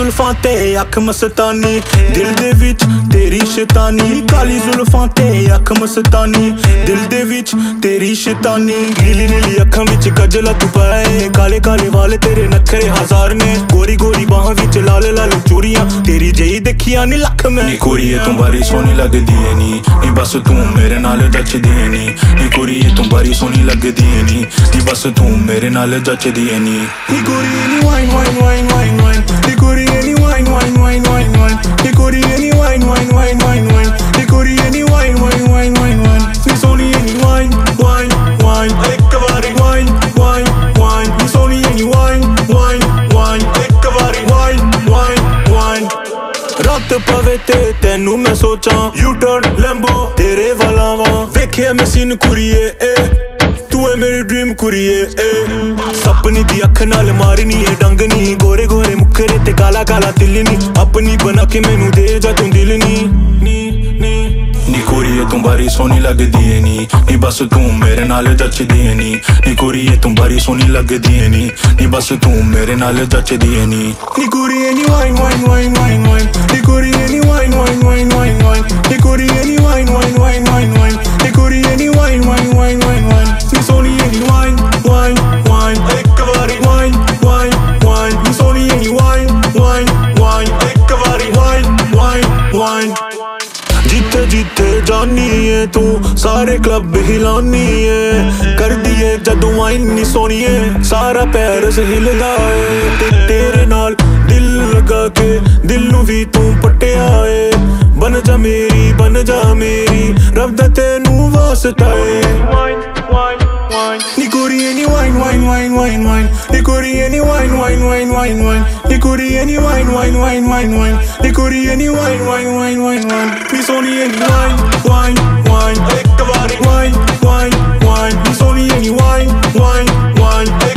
जुल्फां ते अख मस्तानी, दिल दे विच तेरी शैतानी। काली जुल्फां ते अख मस्तानी, दिल दे विच तेरी शैतानी। नीली नीली अखां विच गजला तू पाए, काले काले वाल तेरे नखरे हजार ने। गोरी गोरी बाहां विच लाल लाल चूड़ियां, तेरी जेही देखिया नी लख में। नी कुड़िए तू बारी सोहनी लगदी है नी, बस तू मेरे नाल जचदी है नी। नी कुड़िए तू बारी सोहनी लगदी है नी, बस तू मेरे नाल जचदी है नी। नी कुड़िए नी wine wine wine wine wine, नी कुड़िए नी wine wine wine wine wine, नी कुड़िए नी wine wine wine wine wine, नी कुड़िए नी wine wine wine wine wine. नी सोहणीए नी वाइन वाइन वाइन, एक वारी वाइन वाइन वाइन, नी सोहणीए नी वाइन वाइन वाइन, एक वारी वाइन वाइन वाइन। रात पवे ते तेनू मैं सोचा, यू टर्न लैम्बो तेरे वाला वा। वेखिया मैं सीन कुड़िए तू है मेरी ड्रीम कुड़िए। सपनी दी अख नाल मारनी है डंगनी, गोरे गोरे मुखरे ते काला काला तिल नी। अपनी बना के मैनू दे जा तू दिल नी। नी कुड़िए तू बारी सोहनी लगदी है नी, बस तू मेरे नाल जचदी है नी। नी कुड़िए तू बारी सोहनी लगदी है नी, बस तू मेरे नाल जचदी है नी। नी कुड़िए नी wine wine wine wine wine, नी कुड़िए नी wine wine wine wine wine, नी कुड़िए नी wine wine wine wine wine, नी कुड़िए नी wine wine wine wine wine. नी सोहणीए नी वाइन वाइन वाइन, एक वारी वाइन वाइन वाइन, नी सोहणीए नी वाइन वाइन वाइन, एक वारी वाइन वाइन वाइन। जिथे जिथे जानी है तू सारे क्लब हिलानी है, कर दिए जदों वाइन नी सोहणीए सारा पैरिस हिलदा है। ते तेरे नाल दिल लगा के दिल नू भी तू पट्टिया है। बन जा मेरी रब दा तेनू वास्ता है। नी कुड़िए नी wine wine wine wine wine, नी कुड़िए नी wine wine wine wine wine, नी कुड़िए नी wine wine wine wine wine, नी कुड़िए नी wine wine wine wine wine. नी सोहणीए नी वाइन वाइन वाइन, एक वारी वाइन वाइन वाइन, नी सोहणीए नी वाइन वाइन वाइन।